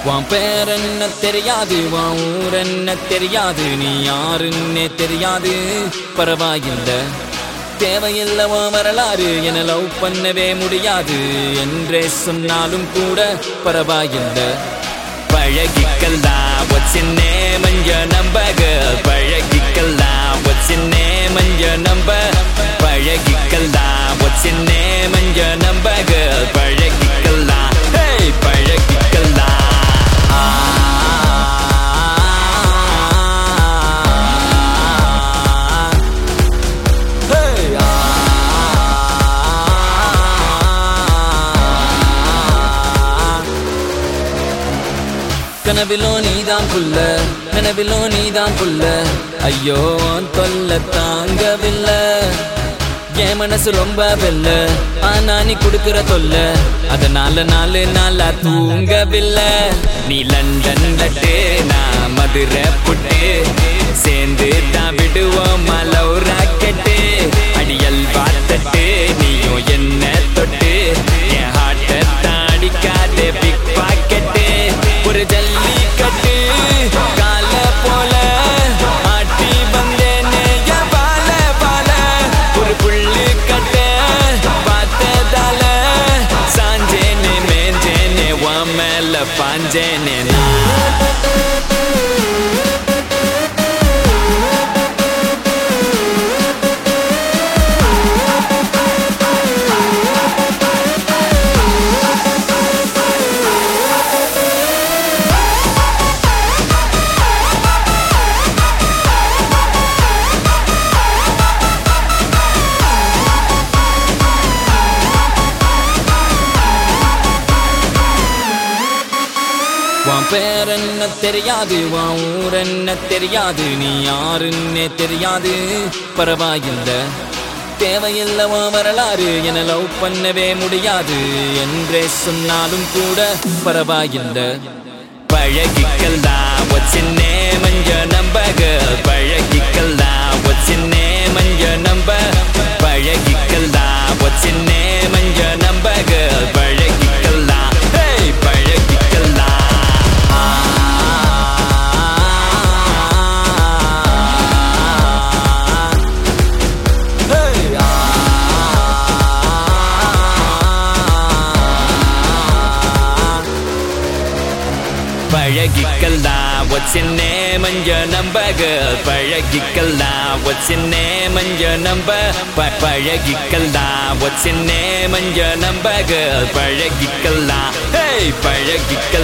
உன் பேர் என்ன தெரியாது, உன் ஊர் என்ன தெரியாது, நீ யாருன்னே தெரியாது, பரவாயில்லை. தேவையில்லை உன் வரலாறு, என லவ் பண்ணவே முடியாது என்றே சொன்னாலும் கூட பரவாயில்லை. பழகிக்கலாம் what's your name and your number girl, பழகிக்கலாம் what's your name and your number, பழகிக்கலாம் what's your name and your number girl, பழகிக்கலாம் hey பழகிக்கலாம். கனவிலோ நீதான் புள்ள, நினைவிலோ நீதான் புள்ள, ஐயோ தொல்ல தாங்கவில்லை. என் மனசு ரொம்ப வெல்ல, ஆனா நீ கொடுக்கிற தொல்ல, அதனால நாளா தூங்கவில்லை. நீ லண்டன் லட்டு, நான் மதுரை புட்டு, சேர்ந்து தான் விடுவோம் லவ் ராக்கெட்டு. அடியல் பார்த்தட்டு நீயும் என்ன தொட்டு, என் ஹார்ட்டை தாடிக்காதே பிக் பாக்கெட்டு. ஒரு ஜல்லிக்கட்டு கால போல ஆட்டி வந்தேனே பால பால, ஒரு புள்ளு கட்ட பார்த்ததால சாஞ்சேனே மேஞ்சேனே உன் மேல பாஞ்சேனே. உன் பேர் என்ன தெரியாது, உன் ஊர் என்ன தெரியாது, நீ யாருன்னே தெரியாது, பரவாயில்லை. தேவையில்லை உன் வரலாறு, என லவ் பண்ணவே முடியாது என்றே சொன்னாலும் கூட பரவாயில்லை. பழகிக்கலாம் what's your name and your number girl, பழகிக்கலாம் what's your name and your number, பழகிக்கலாம் what's your name and your number girl, பழகிக்கலாம் hey பழகிக்கலாம். பழகிக்கலாம் what's your name and your number girl, பழகிக்கலாம் what's your name and your number, பழகிக்கலாம் what's your name and your number girl, பழகிக்கலாம் hey பழகிக்கலாம்.